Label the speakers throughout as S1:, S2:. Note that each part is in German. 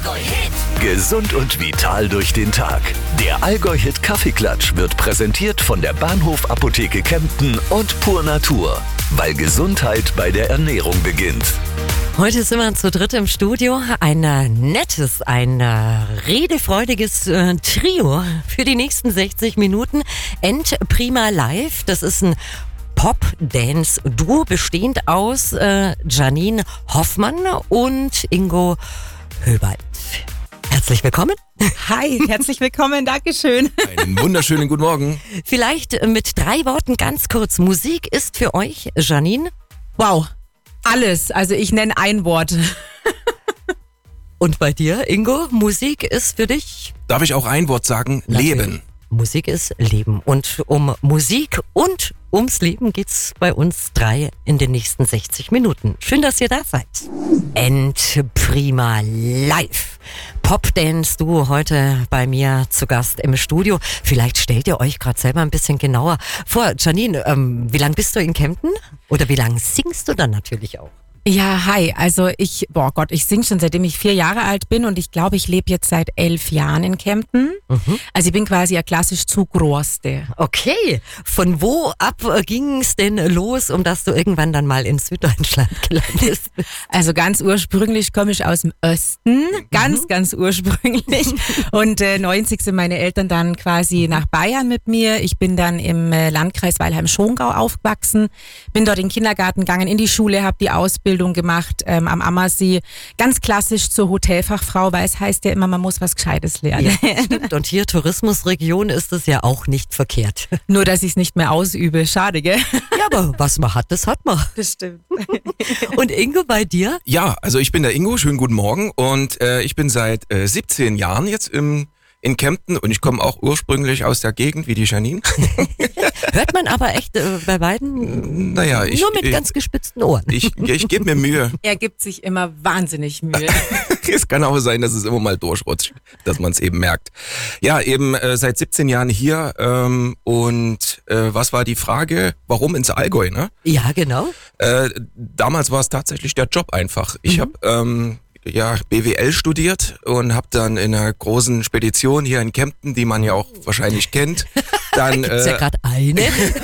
S1: Allgäu-Hit.
S2: Gesund und vital durch den Tag. Der Allgäu-Hit Kaffeeklatsch wird präsentiert von der Bahnhof Apotheke Kempten und Pur Natur. Weil Gesundheit bei der Ernährung beginnt.
S3: Heute sind wir zu dritt im Studio. Ein nettes, ein redefreudiges Trio für die nächsten 60 Minuten. Prima Live, das ist ein Pop-Dance-Duo bestehend aus Janine Hoffmann und Ingo Höbert. Herzlich willkommen.
S4: Hi, herzlich willkommen, Dankeschön.
S5: Einen wunderschönen guten Morgen.
S3: Vielleicht mit 3 Worten ganz kurz. Musik ist für euch, Janine?
S4: Wow, alles. Also ich nenne ein Wort.
S3: Und bei dir, Ingo? Musik ist für dich?
S5: Darf ich auch ein Wort sagen?
S3: Natürlich.
S5: Leben.
S3: Musik ist Leben. Und um Musik und ums Leben geht's bei uns 3 in den nächsten 60 Minuten. Schön, dass ihr da seid. Prima Live. Pop-Dance-Duo heute bei mir zu Gast im Studio. Vielleicht stellt ihr euch gerade selber ein bisschen genauer vor. Janine, wie lange bist du in Kempten? Oder wie lange singst du dann natürlich auch?
S4: Ja, hi. Also ich singe schon seitdem ich 4 Jahre alt bin und ich glaube, ich lebe jetzt seit 11 Jahren in Kempten. Also ich bin quasi ja klassisch Zugroste.
S3: Okay, von wo ab ging es denn los, um dass du irgendwann dann mal in Süddeutschland gelandet bist?
S4: Also ganz ursprünglich komme ich aus dem Osten, ganz ursprünglich. Und 90 sind meine Eltern dann quasi nach Bayern mit mir. Ich bin dann im Landkreis Weilheim-Schongau aufgewachsen, bin dort in den Kindergarten gegangen, in die Schule, habe die Ausbildung gemacht am Ammersee. Ganz klassisch zur Hotelfachfrau, weil es heißt ja immer, man muss was Gescheites lernen.
S3: Ja, stimmt. Und hier Tourismusregion ist es ja auch nicht verkehrt.
S4: Nur, dass ich es nicht mehr ausübe. Schade, gell?
S3: Ja, aber was man hat, das hat man.
S4: Das stimmt.
S3: Und Ingo, bei dir?
S5: Ja, also ich bin der Ingo, schönen guten Morgen und ich bin seit 17 Jahren jetzt in Kempten und ich komme auch ursprünglich aus der Gegend wie die Janine.
S3: Hört man aber echt bei beiden
S5: Naja,
S3: nur mit ganz gespitzten Ohren.
S5: Ich gebe mir Mühe.
S4: Er gibt sich immer wahnsinnig Mühe.
S5: Es kann auch sein, dass es immer mal durchrutscht, dass man es eben merkt. Ja, eben seit 17 Jahren hier und was war die Frage? Warum ins Allgäu, ne?
S3: Ja, genau.
S5: Damals war es tatsächlich der Job einfach. Ich habe BWL studiert und habe dann in einer großen Spedition hier in Kempten, die man ja auch wahrscheinlich kennt, dann
S3: Gibt's ja gerade eine.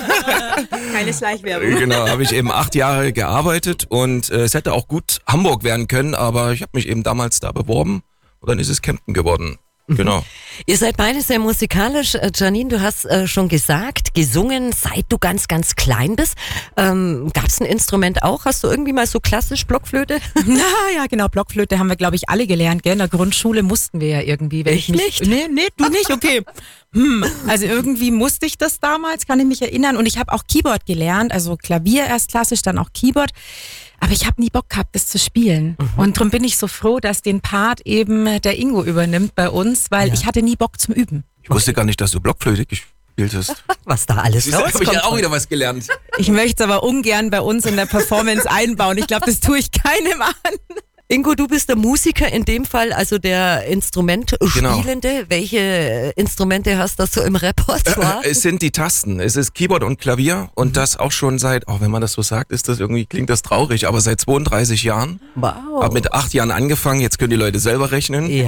S4: Keine Schleichwerbung.
S5: genau, habe ich eben 8 Jahre gearbeitet und es hätte auch gut Hamburg werden können, aber ich habe mich eben damals da beworben und dann ist es Kempten geworden. Genau.
S3: Ihr seid beide sehr musikalisch. Janine, du hast schon gesagt, gesungen, seit du ganz, ganz klein bist. Gab's ein Instrument auch? Hast du irgendwie mal so klassisch Blockflöte?
S4: Ja, genau. Blockflöte haben wir, glaube ich, alle gelernt. Gell? In der Grundschule mussten wir ja irgendwie.
S3: Ich nicht?
S4: Nee, du nicht? Okay. Also irgendwie musste ich das damals, kann ich mich erinnern. Und ich habe auch Keyboard gelernt, also Klavier erst klassisch, dann auch Keyboard. Aber ich habe nie Bock gehabt, das zu spielen. Und darum bin ich so froh, dass den Part eben der Ingo übernimmt bei uns, weil ich hatte nie Bock zum Üben.
S5: Ich wusste gar nicht, dass du Blockflöte gespielt hast.
S3: Was da alles rauskommt.
S5: Habe ich ja auch wieder was gelernt.
S4: Ich möchte es aber ungern bei uns in der Performance einbauen. Ich glaube, das tue ich keinem an.
S3: Ingo, du bist der Musiker in dem Fall, also der Instrumentspielende. Genau. Welche Instrumente hast du so im Repertoire?
S5: Es sind die Tasten. Es ist Keyboard und Klavier und das auch schon seit, auch wenn man das so sagt, klingt das traurig, aber seit 32 Jahren.
S3: Wow.
S5: Hab mit 8 Jahren angefangen, jetzt können die Leute selber rechnen.
S3: Ja.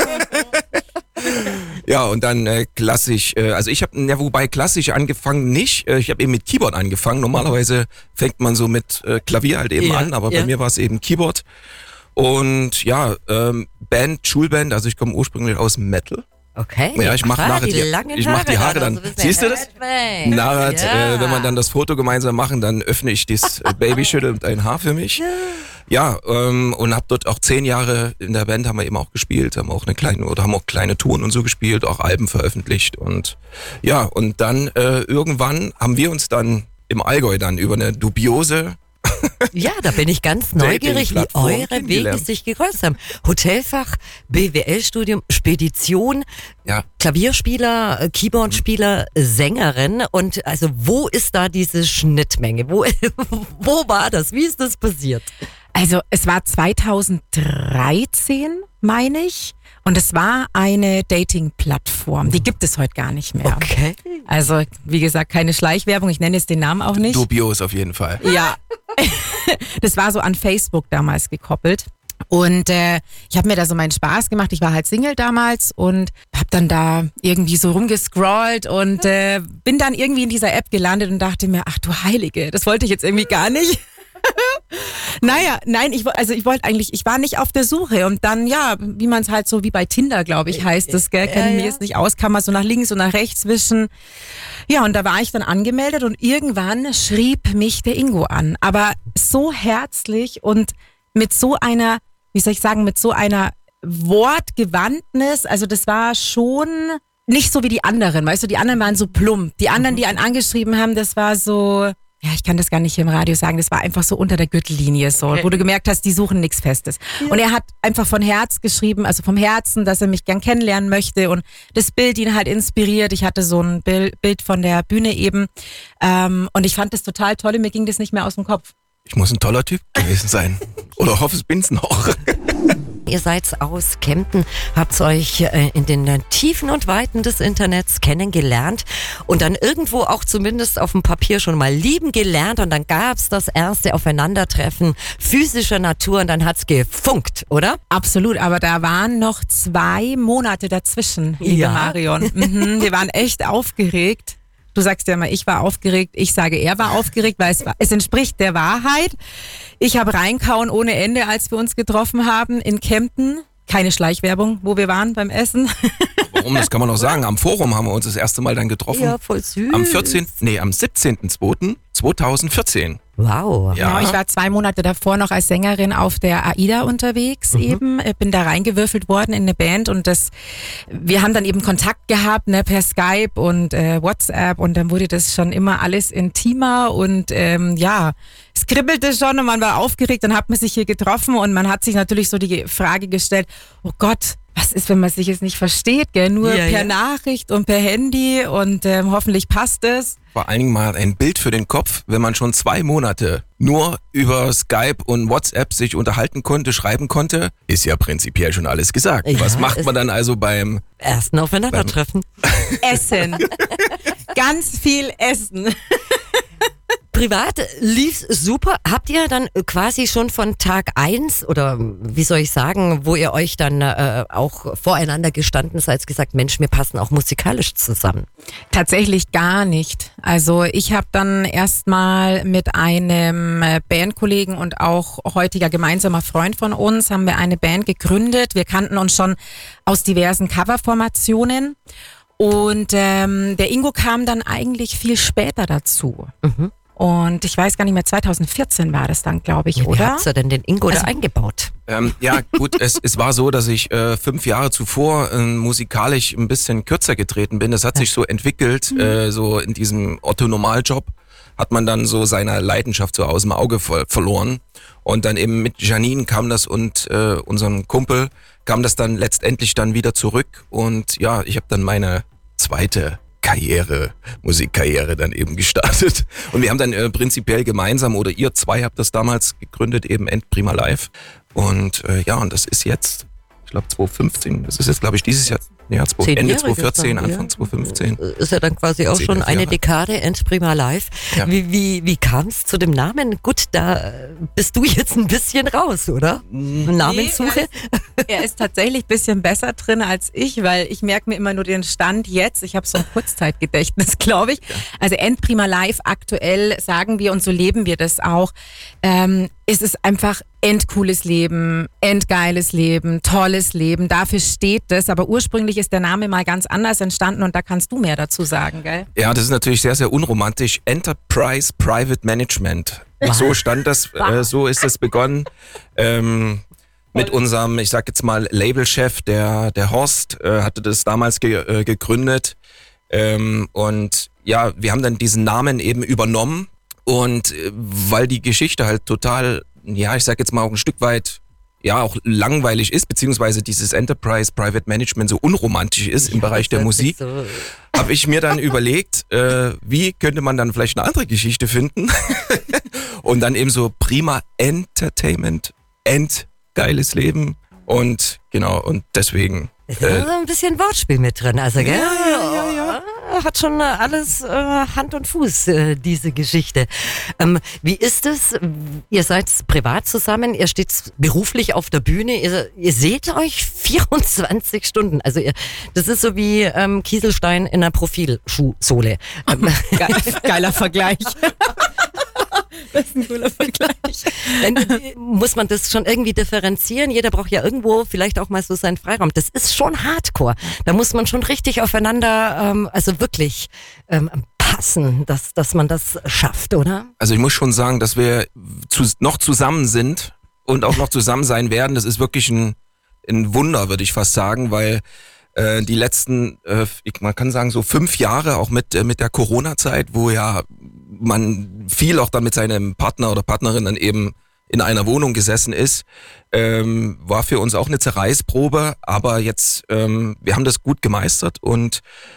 S5: Ja, und dann klassisch, also ich habe, wobei klassisch angefangen nicht, ich habe eben mit Keyboard angefangen. Normalerweise fängt man so mit Klavier halt eben an, aber bei mir war es eben Keyboard. Und ja, Schulband, also ich komme ursprünglich aus Metal.
S3: Okay.
S5: Ja, ich mache nachher die Haare dann. Siehst du das? Nachher, wenn wir dann das Foto gemeinsam machen, dann öffne ich das Babyschüttel und ein Haar für mich. Ja, und habe dort auch 10 Jahre in der Band haben wir eben auch gespielt, haben auch kleine Touren und so gespielt, auch Alben veröffentlicht und ja, und dann irgendwann haben wir uns dann im Allgäu dann über eine dubiose
S3: Ja, da bin ich ganz neugierig, wie eure Wege sich gekreuzt haben. Hotelfach, BWL-Studium, Spedition,
S5: ja.
S3: Klavierspieler, Keyboardspieler, Sängerin. Und also wo ist da diese Schnittmenge? Wo war das? Wie ist das passiert?
S4: Also es war 2013, meine ich. Und es war eine Dating-Plattform. Die gibt es heute gar nicht mehr.
S3: Okay.
S4: Also, wie gesagt, keine Schleichwerbung. Ich nenne jetzt den Namen auch nicht.
S5: Dubios auf jeden Fall.
S4: Ja. Das war so an Facebook damals gekoppelt. Und ich habe mir da so meinen Spaß gemacht. Ich war halt Single damals und habe dann da irgendwie so rumgescrollt und bin dann irgendwie in dieser App gelandet und dachte mir, ach du Heilige, das wollte ich jetzt irgendwie gar nicht. Ich war nicht auf der Suche und dann, ja, wie man es halt so wie bei Tinder, glaube ich, heißt das, gell, kenne ich mir jetzt nicht aus, kann man so nach links und nach rechts wischen. Ja, und da war ich dann angemeldet und irgendwann schrieb mich der Ingo an, aber so herzlich und mit so einer, mit so einer Wortgewandtnis, also das war schon nicht so wie die anderen, weißt du, die anderen waren so plump, die anderen, die einen angeschrieben haben, das war so... Ja, ich kann das gar nicht hier im Radio sagen, das war einfach so unter der Gürtellinie so, wo du gemerkt hast, die suchen nichts Festes. Ja. Und er hat einfach von Herz geschrieben, also vom Herzen, dass er mich gern kennenlernen möchte und das Bild ihn halt inspiriert. Ich hatte so ein Bild von der Bühne eben und ich fand das total toll und mir ging das nicht mehr aus dem Kopf.
S5: Ich muss ein toller Typ gewesen sein. Oder hoffe, es bin's noch.
S3: Ihr seid aus Kempten, habt euch in den Tiefen und Weiten des Internets kennengelernt und dann irgendwo auch zumindest auf dem Papier schon mal lieben gelernt und dann gab's das erste Aufeinandertreffen physischer Natur und dann hat's gefunkt, oder?
S4: Absolut, aber da waren noch 2 Monate dazwischen, liebe Marion. Wir waren echt aufgeregt. Du sagst ja immer, ich war aufgeregt. Ich sage, er war aufgeregt, weil es entspricht der Wahrheit. Ich habe reinkauen ohne Ende, als wir uns getroffen haben in Kempten. Keine Schleichwerbung, wo wir waren beim Essen.
S5: Warum? Das kann man noch sagen. Am Forum haben wir uns das erste Mal dann getroffen.
S3: Ja, voll süß.
S5: Am 17.02.2014.
S3: Wow.
S4: Ja. Genau, ich war 2 Monate davor noch als Sängerin auf der AIDA unterwegs eben. Bin da reingewürfelt worden in eine Band und wir haben dann eben Kontakt gehabt, ne, per Skype und WhatsApp und dann wurde das schon immer alles intimer und es kribbelte schon und man war aufgeregt, dann hat man sich hier getroffen und man hat sich natürlich so die Frage gestellt, oh Gott, was ist, wenn man sich jetzt nicht versteht, gell? Nur per Nachricht und per Handy und hoffentlich passt es.
S5: Vor allen Dingen mal ein Bild für den Kopf, wenn man schon 2 Monate nur über Skype und WhatsApp sich unterhalten konnte, schreiben konnte, ist ja prinzipiell schon alles gesagt. Ja, was macht man dann also beim
S3: ersten Aufeinandertreffen?
S4: Essen. Ganz viel Essen.
S3: Privat lief's super. Habt ihr dann quasi schon von Tag 1 oder wie soll ich sagen, wo ihr euch dann auch voreinander gestanden seid, gesagt, Mensch, wir passen auch musikalisch zusammen?
S4: Tatsächlich gar nicht. Also ich habe dann erstmal mit einem Bandkollegen und auch heutiger gemeinsamer Freund von uns, haben wir eine Band gegründet. Wir kannten uns schon aus diversen Coverformationen und der Ingo kam dann eigentlich viel später dazu. Und ich weiß gar nicht mehr, 2014 war das dann, glaube ich, oder?
S3: Wie hast du denn den Ingo da eingebaut?
S5: Ja gut, es war so, dass ich 5 Jahre zuvor musikalisch ein bisschen kürzer getreten bin. Das hat sich so entwickelt, so in diesem Otto-Normaljob hat man dann so seine Leidenschaft so aus dem Auge verloren. Und dann eben mit Janine kam das und unserem Kumpel kam das dann letztendlich dann wieder zurück. Und ja, ich habe dann meine zweite Musikkarriere dann eben gestartet. Und wir haben dann prinzipiell gemeinsam, oder ihr 2 habt das damals gegründet, eben End Prima Live. Und und das ist jetzt, ich glaube 2015, das ist jetzt glaube ich dieses Jahr, Ende 2014, Anfang 2015.
S3: Ist ja dann quasi auch schon eine Dekade End Prima Live. Ja. Wie kam es zu dem Namen? Gut, da bist du jetzt ein bisschen raus, oder? Namenssuche?
S4: Er ist tatsächlich ein bisschen besser drin als ich, weil ich merke mir immer nur den Stand jetzt. Ich habe so ein Kurzzeitgedächtnis, glaube ich. Also End Prima Live aktuell sagen wir und so leben wir das auch. Es ist einfach endcooles Leben, endgeiles Leben, tolles Leben. Dafür steht das. Aber ursprünglich ist der Name mal ganz anders entstanden und da kannst du mehr dazu sagen, gell?
S5: Ja, das ist natürlich sehr, sehr unromantisch. Enterprise Private Management. So stand das, so ist es begonnen. Mit unserem, ich sag jetzt mal, Labelchef, der Horst, hatte das damals gegründet. Und ja, wir haben dann diesen Namen eben übernommen. Und weil die Geschichte halt total, ja, ich sag jetzt mal auch ein Stück weit, ja, auch langweilig ist, beziehungsweise dieses Enterprise Private Management so unromantisch ist im Bereich der Musik, so. Habe ich mir dann überlegt, wie könnte man dann vielleicht eine andere Geschichte finden? Und dann eben so Prima Entertainment, geiles Leben und genau, und deswegen.
S3: Ist ja so ein bisschen Wortspiel mit drin, also, gell?
S5: Ja.
S3: hat schon alles Hand und Fuß, diese Geschichte. Wie ist es? Ihr seid privat zusammen, ihr steht beruflich auf der Bühne, ihr seht euch 24 Stunden. Also das ist so wie Kieselstein in einer Profilschuhsohle.
S4: Geiler Vergleich. Das ist ein cooler Vergleich.
S3: Muss man das schon irgendwie differenzieren? Jeder braucht ja irgendwo vielleicht auch mal so seinen Freiraum. Das ist schon Hardcore. Da muss man schon richtig aufeinander, also wirklich passen, dass man das schafft, oder?
S5: Also ich muss schon sagen, dass wir noch zusammen sind und auch noch zusammen sein werden. Das ist wirklich ein Wunder, würde ich fast sagen, weil die letzten, man kann sagen so 5 Jahre, auch mit der Corona-Zeit, wo ja man viel auch dann mit seinem Partner oder Partnerin dann eben in einer Wohnung gesessen ist, war für uns auch eine Zerreißprobe, aber jetzt, wir haben das gut gemeistert und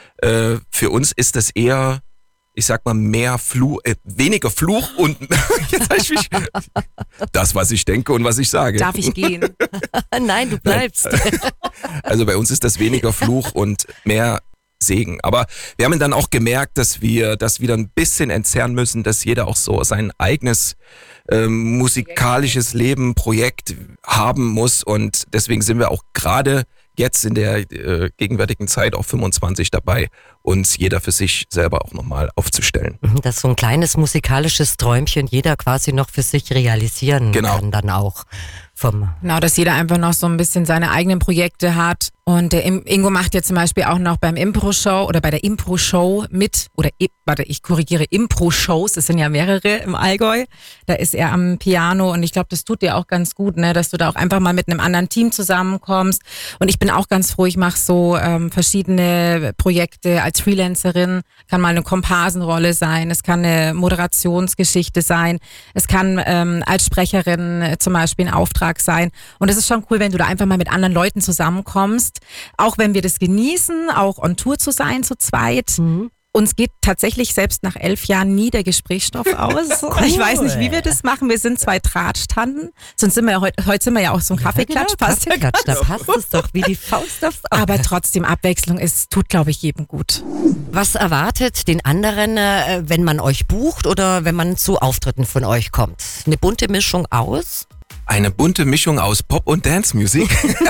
S5: für uns ist das eher, ich sag mal, weniger Fluch und jetzt ich mich, das, was ich denke und was ich sage.
S4: Darf ich gehen?
S3: Nein, du bleibst.
S5: Also bei uns ist das weniger Fluch und mehr Segen. Aber wir haben dann auch gemerkt, dass wir das wieder ein bisschen entzerren müssen, dass jeder auch so sein eigenes musikalisches Leben, Projekt haben muss und deswegen sind wir auch gerade jetzt in der gegenwärtigen Zeit auch 25 dabei, uns jeder für sich selber auch nochmal aufzustellen.
S3: Das ist so ein kleines musikalisches Träumchen, jeder quasi noch für sich realisieren kann dann auch.
S4: Genau, dass jeder einfach noch so ein bisschen seine eigenen Projekte hat. Und der Ingo macht ja zum Beispiel auch noch beim Impro-Show oder bei der Impro-Show mit, ich korrigiere, Impro-Shows, es sind ja mehrere im Allgäu. Da ist er am Piano und ich glaube, das tut dir auch ganz gut, ne, dass du da auch einfach mal mit einem anderen Team zusammenkommst. Und ich bin auch ganz froh, ich mache so verschiedene Projekte als Freelancerin, kann mal eine Komparsenrolle sein, es kann eine Moderationsgeschichte sein, es kann als Sprecherin zum Beispiel ein Auftrag sein. Und es ist schon cool, wenn du da einfach mal mit anderen Leuten zusammenkommst. Auch wenn wir das genießen, auch on Tour zu sein zu zweit. Uns geht tatsächlich selbst nach 11 Jahren nie der Gesprächsstoff aus. Cool. Ich weiß nicht, wie wir das machen. Wir sind 2 Drahtstanden. Sonst sind wir ja heute sind wir ja auch so ein Kaffeeklatsch.
S3: Kaffeeklatsch, da passt es doch wie die Faust aufs Auge.
S4: Aber trotzdem, Abwechslung tut, glaube ich, jedem gut.
S3: Was erwartet den anderen, wenn man euch bucht oder wenn man zu Auftritten von euch kommt? Eine bunte Mischung aus?
S5: Eine bunte Mischung aus Pop- und Dance-Musik.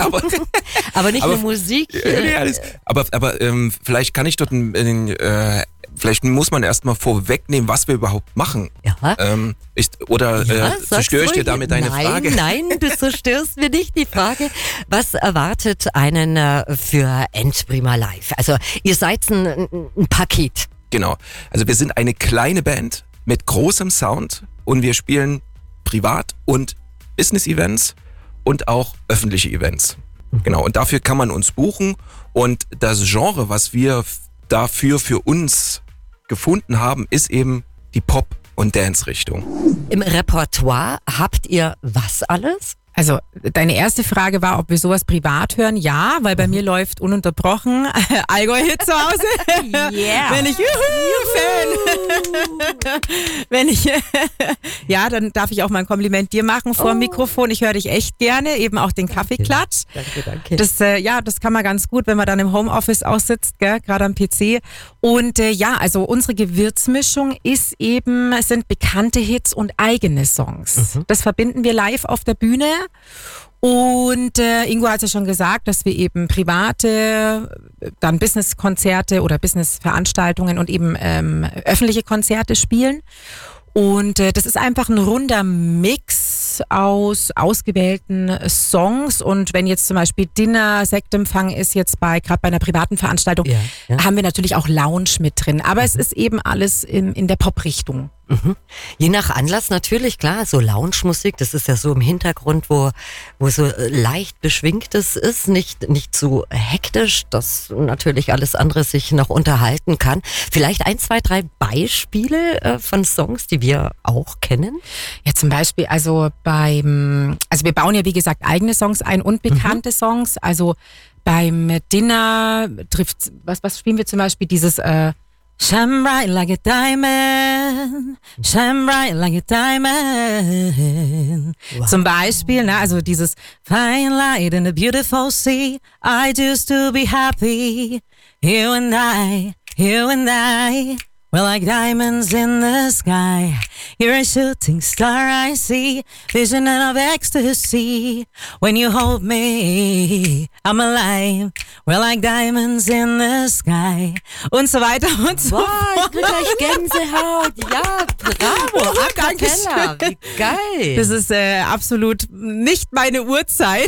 S3: aber nicht nur Musik.
S5: Aber vielleicht kann ich dort vielleicht muss man erstmal vorwegnehmen, was wir überhaupt machen.
S3: Ja.
S5: Zerstöre ich dir damit deine Frage?
S3: Nein, du zerstörst mir nicht die Frage. Was erwartet einen für Endprima Live? Also ihr seid ein Paket.
S5: Genau. Also wir sind eine kleine Band mit großem Sound und wir spielen privat und Business-Events und auch öffentliche Events. Genau, und dafür kann man uns buchen und das Genre, was wir dafür für uns gefunden haben, ist eben die Pop- und Dance-Richtung.
S3: Im Repertoire habt ihr was alles?
S4: Also deine erste Frage war, ob wir sowas privat hören. Ja, weil bei mir läuft ununterbrochen Allgäu-Hit zu Hause.
S3: Yeah.
S4: Wenn ich Fan. Wenn ich ja, dann darf ich auch mal ein Kompliment dir machen vor dem Mikrofon. Ich höre dich echt gerne, eben auch den Kaffeeklatsch.
S3: Danke.
S4: Das das kann man ganz gut, wenn man dann im Homeoffice aussitzt, gerade am PC. Und also unsere Gewürzmischung ist eben, es sind bekannte Hits und eigene Songs. Das verbinden wir live auf der Bühne. Und Ingo hat ja schon gesagt, dass wir eben private, dann Business-Konzerte oder Business-Veranstaltungen und eben öffentliche Konzerte spielen. Und das ist einfach ein runder Mix aus ausgewählten Songs. Und wenn jetzt zum Beispiel Dinner, Sektempfang ist jetzt gerade bei einer privaten Veranstaltung, haben wir natürlich auch Lounge mit drin. Aber es ist eben alles in der Pop-Richtung.
S3: Je nach Anlass natürlich, klar, so Lounge-Musik, das ist ja so im Hintergrund, wo so leicht beschwingtes ist, nicht zu hektisch, dass natürlich alles andere sich noch unterhalten kann. Vielleicht 1, 2, 3 Beispiele von Songs, die wir auch kennen?
S4: Ja, zum Beispiel, also wir bauen ja wie gesagt eigene Songs ein und bekannte Songs. Also beim Dinner trifft, was spielen wir zum Beispiel, dieses Shine bright like a diamond, shine bright like a diamond. Wow. Zum Beispiel, also dieses Fine light in a beautiful sea, I choose to be happy, you and I. You and I, we're like diamonds in the sky. You're a shooting star I see, vision of ecstasy. When you hold me, I'm alive. We're like diamonds in the sky. Und so weiter und so fort.
S3: Ich krieg gleich Gänsehaut. Ja, bravo. A cappella. Wie geil.
S4: Das ist absolut nicht meine Uhrzeit.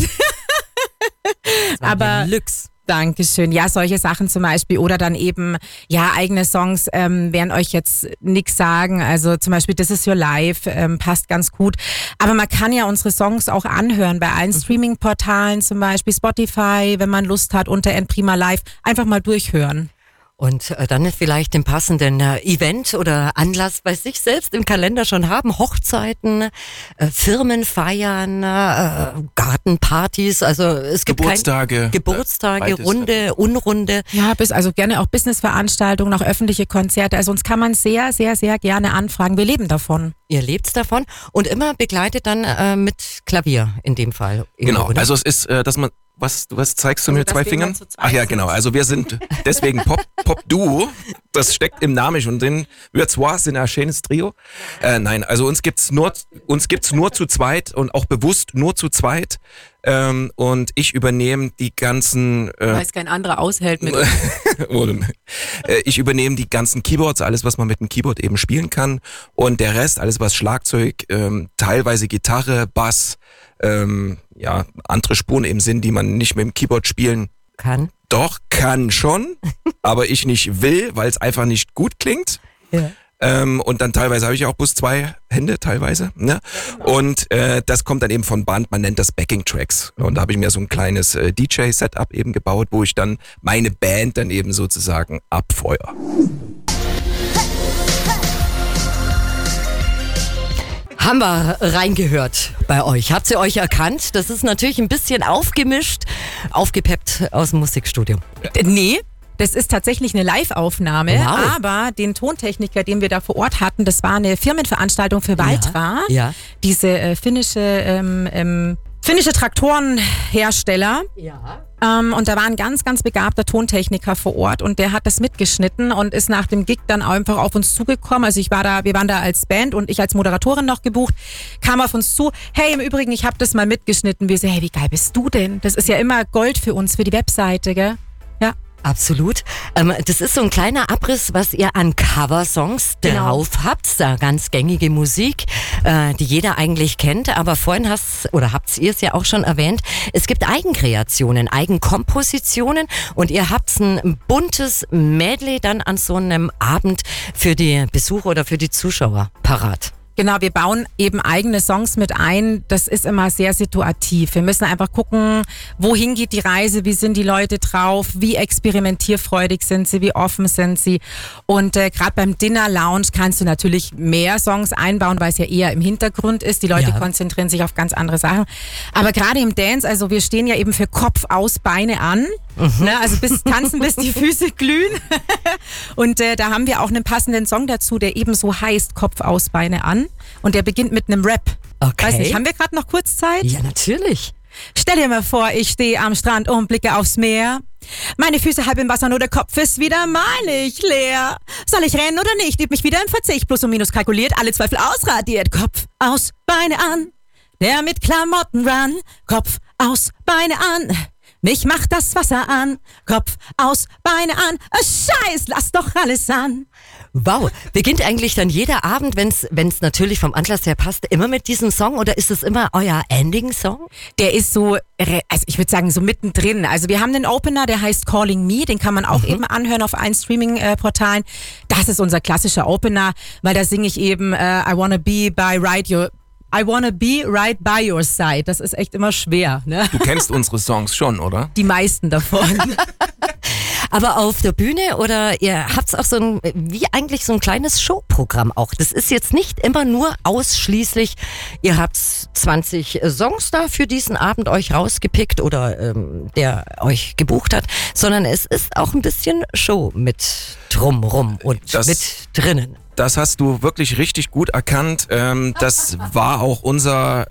S4: Aber
S3: Deluxe.
S4: Dankeschön. Ja, solche Sachen zum Beispiel. Oder dann eben, ja, eigene Songs werden euch jetzt nichts sagen. Also zum Beispiel This Is Your Life passt ganz gut. Aber man kann ja unsere Songs auch anhören bei allen Streaming-Portalen, zum Beispiel Spotify, wenn man Lust hat, unter @prima live. Einfach mal durchhören.
S3: Und dann vielleicht den passenden Event oder Anlass bei sich selbst im Kalender schon haben. Hochzeiten, Firmenfeiern, Gartenpartys. Also es gibt
S5: Geburtstage,
S3: Runde, Unrunde.
S4: Ja, also gerne auch Businessveranstaltungen, auch öffentliche Konzerte. Also uns kann man sehr, sehr, sehr gerne anfragen. Wir leben davon.
S3: Ihr lebt davon und immer begleitet dann mit Klavier in dem Fall.
S5: Genau, also es ist, dass man was zeigst du mir, 2 Fingern? Ach ja, genau. Also wir sind deswegen Pop-Duo. Das steckt im Namen schon drin. Wir zwei sind ein schönes Trio. Nein, also uns gibt's nur zu zweit und auch bewusst nur zu zweit. Und ich übernehme die ganzen...
S4: Weil es kein anderer aushält mit
S5: Ich übernehme die ganzen Keyboards, alles was man mit dem Keyboard eben spielen kann. Und der Rest, alles was Schlagzeug, teilweise Gitarre, Bass, andere Spuren eben sind, die man nicht mit dem Keyboard spielen
S3: kann.
S5: Doch, kann schon, aber ich nicht will, weil es einfach nicht gut klingt.
S3: Ja.
S5: Und dann teilweise habe ich auch bloß 2 Hände, teilweise. Ne? Und das kommt dann eben von Band, man nennt das Backing-Tracks. Und da habe ich mir so ein kleines DJ-Setup eben gebaut, wo ich dann meine Band dann eben sozusagen abfeuere.
S3: Haben wir reingehört bei euch. Habt ihr euch erkannt? Das ist natürlich ein bisschen aufgemischt, aufgepeppt aus dem Musikstudio.
S4: Nee. Das ist tatsächlich eine Live-Aufnahme, wow. Aber den Tontechniker, den wir da vor Ort hatten, das war eine Firmenveranstaltung für Valtra, diese finnische Traktorenhersteller. Ja. Und da war ein ganz, ganz begabter Tontechniker vor Ort und der hat das mitgeschnitten und ist nach dem Gig dann einfach auf uns zugekommen. Also wir waren da als Band und ich als Moderatorin noch gebucht, kam auf uns zu. Hey, im Übrigen, ich habe das mal mitgeschnitten. Wir so, hey, wie geil bist du denn? Das ist ja immer Gold für uns, für die Webseite, gell? Ja.
S3: Absolut. Das ist so ein kleiner Abriss, was ihr an Coversongs drauf habt. Da ganz gängige Musik, die jeder eigentlich kennt. Aber vorhin habt ihr es ja auch schon erwähnt, es gibt Eigenkreationen, Eigenkompositionen und ihr habt ein buntes Medley dann an so einem Abend für die Besucher oder für die Zuschauer parat.
S4: Genau, wir bauen eben eigene Songs mit ein. Das ist immer sehr situativ. Wir müssen einfach gucken, wohin geht die Reise, wie sind die Leute drauf, wie experimentierfreudig sind sie, wie offen sind sie. Und gerade beim Dinner Lounge kannst du natürlich mehr Songs einbauen, weil es ja eher im Hintergrund ist. Die Leute konzentrieren sich auf ganz andere Sachen. Aber gerade im Dance, also wir stehen ja eben für Kopf aus, Beine an. Ne, also tanzen bis die Füße glühen. Und da haben wir auch einen passenden Song dazu, der eben so heißt, Kopf aus, Beine an. Und der beginnt mit einem Rap.
S3: Okay.
S4: Weiß nicht, haben wir gerade noch kurz Zeit?
S3: Ja, natürlich.
S4: Stell dir mal vor, ich stehe am Strand und blicke aufs Meer. Meine Füße halb im Wasser, nur der Kopf ist wieder mal nicht leer. Soll ich rennen oder nicht? Üb mich wieder im Verzicht. Plus und Minus kalkuliert, alle Zweifel ausradiert. Kopf aus, Beine an. Der mit Klamotten run. Kopf aus, Beine an. Mich macht das Wasser an, Kopf aus, Beine an, Scheiß, lass doch alles an.
S3: Wow, beginnt eigentlich dann jeder Abend, wenn's natürlich vom Anlass her passt, immer mit diesem Song oder ist es immer euer Ending-Song?
S4: Der ist so, also ich würde sagen so mittendrin. Also wir haben einen Opener, der heißt Calling Me, den kann man auch eben anhören auf allen Streaming-Portalen. Das ist unser klassischer Opener, weil da singe ich eben I wanna be right by your side. Das ist echt immer schwer. Ne?
S5: Du kennst unsere Songs schon, oder?
S4: Die meisten davon.
S3: Aber auf der Bühne oder ihr habt auch wie eigentlich so ein kleines Showprogramm auch. Das ist jetzt nicht immer nur ausschließlich, ihr habt 20 Songs da für diesen Abend euch rausgepickt oder der euch gebucht hat, sondern es ist auch ein bisschen Show mit drumrum und mit drinnen.
S5: Das hast du wirklich richtig gut erkannt. Das war auch unser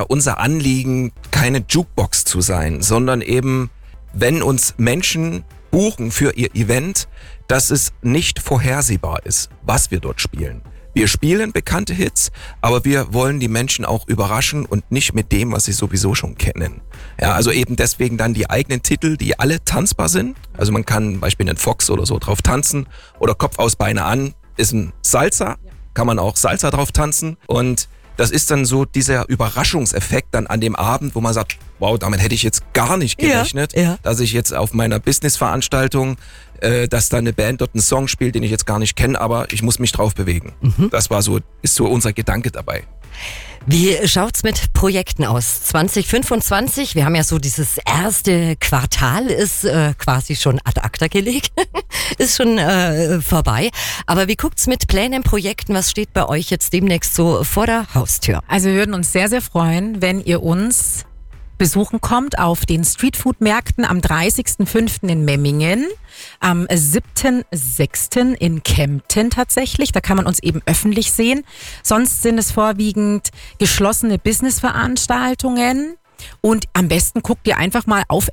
S5: Anliegen, keine Jukebox zu sein, sondern eben, wenn uns Menschen buchen für ihr Event, dass es nicht vorhersehbar ist, was wir dort spielen. Wir spielen bekannte Hits, aber wir wollen die Menschen auch überraschen und nicht mit dem, was sie sowieso schon kennen. Ja, also eben deswegen dann die eigenen Titel, die alle tanzbar sind. Also man kann zum Beispiel einen Fox oder so drauf tanzen oder Kopf aus, Beine an, ist ein Salsa, kann man auch Salsa drauf tanzen und das ist dann so dieser Überraschungseffekt dann an dem Abend, wo man sagt, wow, damit hätte ich jetzt gar nicht gerechnet, dass ich jetzt auf meiner Business-Veranstaltung, dass da eine Band dort einen Song spielt, den ich jetzt gar nicht kenne, aber ich muss mich drauf bewegen. Das ist so unser Gedanke dabei.
S3: Wie schaut's mit Projekten aus? 2025, wir haben ja so dieses erste Quartal, ist quasi schon ad acta gelegt, ist schon vorbei. Aber wie guckt's mit Plänen, Projekten? Was steht bei euch jetzt demnächst so vor der Haustür?
S4: Also wir würden uns sehr, sehr freuen, wenn ihr uns besuchen kommt auf den Streetfood-Märkten am 30.05. in Memmingen, am 7.06. in Kempten tatsächlich. Da kann man uns eben öffentlich sehen. Sonst sind es vorwiegend geschlossene Business-Veranstaltungen. Und am besten guckt ihr einfach mal auf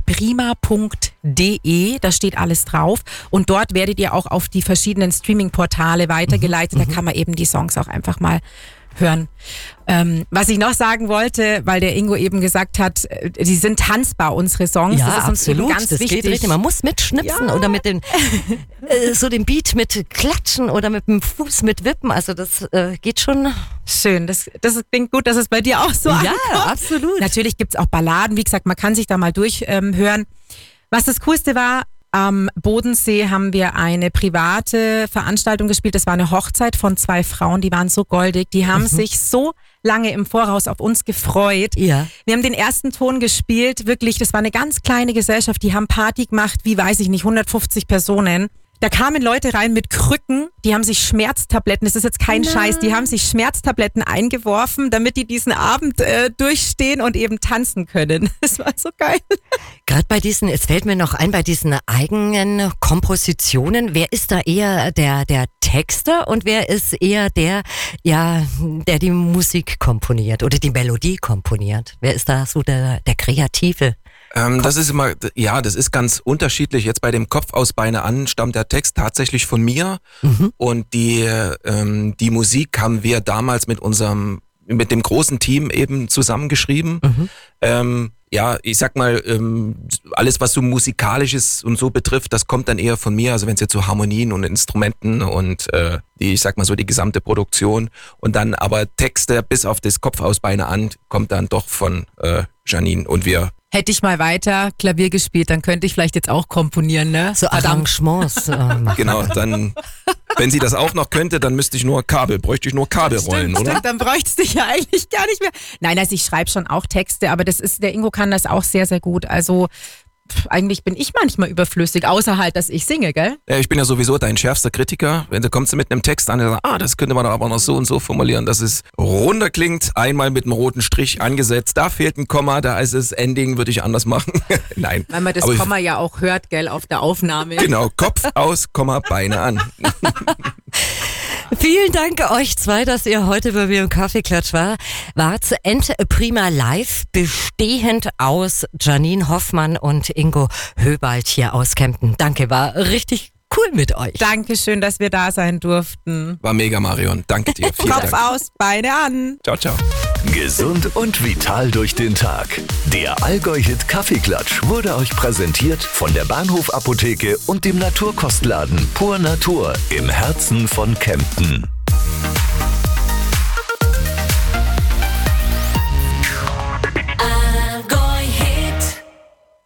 S4: entprima.de, da steht alles drauf. Und dort werdet ihr auch auf die verschiedenen Streaming-Portale weitergeleitet. Da kann man eben die Songs auch einfach mal hören. Was ich noch sagen wollte, weil der Ingo eben gesagt hat, die sind tanzbar, unsere Songs.
S3: Ja,
S4: das ist uns
S3: absolut.
S4: Ganz wichtig.
S3: Geht richtig. Man muss mitschnipsen oder mit dem so den Beat mit klatschen oder mit dem Fuß mit wippen. Also das geht schon.
S4: Schön. Das klingt gut, dass es bei dir auch so ankommt.
S3: Ja, absolut.
S4: Natürlich gibt's auch Balladen. Wie gesagt, man kann sich da mal durchhören. Was das Coolste war, am Bodensee haben wir eine private Veranstaltung gespielt. Das war eine Hochzeit von 2 Frauen, die waren so goldig. Die haben sich so lange im Voraus auf uns gefreut.
S3: Ja.
S4: Wir haben den ersten Ton gespielt, wirklich, das war eine ganz kleine Gesellschaft, die haben Party gemacht, wie weiß ich nicht, 150 Personen. Da kamen Leute rein mit Krücken, die haben sich Schmerztabletten, das ist jetzt kein Scheiß, die haben sich Schmerztabletten eingeworfen, damit die diesen Abend durchstehen und eben tanzen können. Das war so geil.
S3: Gerade bei diesen, es fällt mir noch ein, bei diesen eigenen Kompositionen, wer ist da eher der Texter und wer ist eher der die Musik komponiert oder die Melodie komponiert? Wer ist da so der Kreative?
S5: Das ist immer, das ist ganz unterschiedlich. Jetzt bei dem Kopf aus Beine an stammt der Text tatsächlich von mir und die Musik haben wir damals mit dem großen Team eben zusammengeschrieben. Ich sag mal, alles was so musikalisches und so betrifft, das kommt dann eher von mir. Also wenn es jetzt so Harmonien und Instrumenten und die gesamte Produktion und dann aber Texte bis auf das Kopf aus Beine an kommt dann doch von Janine und wir.
S4: Hätte ich mal weiter Klavier gespielt, dann könnte ich vielleicht jetzt auch komponieren, ne?
S3: So Arrangements machen.
S5: Genau, dann, wenn sie das auch noch könnte, dann bräuchte ich nur Kabelrollen, oder?
S4: Stimmt, dann bräuchtest du ja eigentlich gar nicht mehr. Nein, also ich schreibe schon auch Texte, aber der Ingo kann das auch sehr, sehr gut. Also eigentlich bin ich manchmal überflüssig, außer halt, dass ich singe, gell?
S5: Ja, ich bin ja sowieso dein schärfster Kritiker. Wenn du kommst mit einem Text an und sagst, das könnte man aber noch so und so formulieren, dass es runder klingt, einmal mit einem roten Strich angesetzt, da fehlt ein Komma, da ist es Ending, würde ich anders machen. Nein.
S4: Weil man das Komma ja auch hört, gell, auf der Aufnahme.
S5: Genau, Kopf aus, Komma, Beine an.
S3: Vielen Dank euch zwei, dass ihr heute bei mir im Kaffeeklatsch wart. Entprima Live, bestehend aus Janine Hoffmann und Ingo Höbald hier aus Kempten. Danke, war richtig cool mit euch.
S4: Dankeschön, dass wir da sein durften.
S5: War mega, Marion. Danke dir. Vielen
S4: Kopf
S5: Dank.
S4: aus, Beine an.
S5: Ciao, ciao.
S2: Gesund und vital durch den Tag. Der Allgäu-Hit Kaffeeklatsch wurde euch präsentiert von der Bahnhof Apotheke und dem Naturkostladen Pur Natur im Herzen von Kempten.